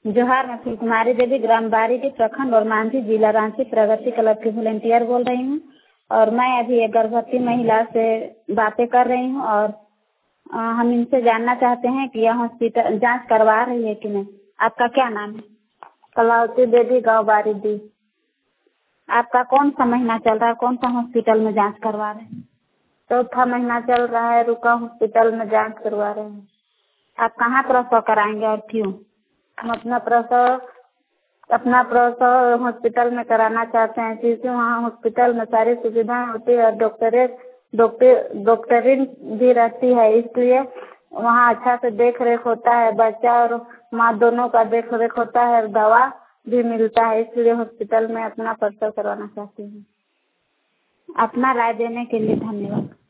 जोहार, मैं फूल कुमारी देवी ग्राम बारीडी प्रखंड और मांझी जिला रांची प्रगति क्लब की वॉलंटियर बोल रही हूँ। और मैं अभी एक गर्भवती महिला से बातें कर रही हूँ और हम इनसे जानना चाहते हैं कि यह हॉस्पिटल जांच करवा रही है कि नहीं। आपका क्या नाम है? कलावती देवी, गाँव बारीडी। आपका कौन सा महीना चल रहा है? कौन सा हॉस्पिटल में जांच करवा रहे हैं? चौथा महीना चल रहा है, रुका हॉस्पिटल में जांच करवा रहे हैं। आप कहाँ प्रसव कराएंगे और क्यों? हम अपना प्रसव हॉस्पिटल में कराना चाहते हैं क्योंकि वहाँ हॉस्पिटल में सारी सुविधाएं होती है और डॉक्टरीन भी रहती है, इसलिए वहाँ अच्छा से देख रेख होता है। बच्चा और माँ दोनों का देख रेख होता है और दवा भी मिलता है, इसलिए हॉस्पिटल में अपना प्रसव करवाना चाहती हूँ। अपना राय देने के लिए धन्यवाद।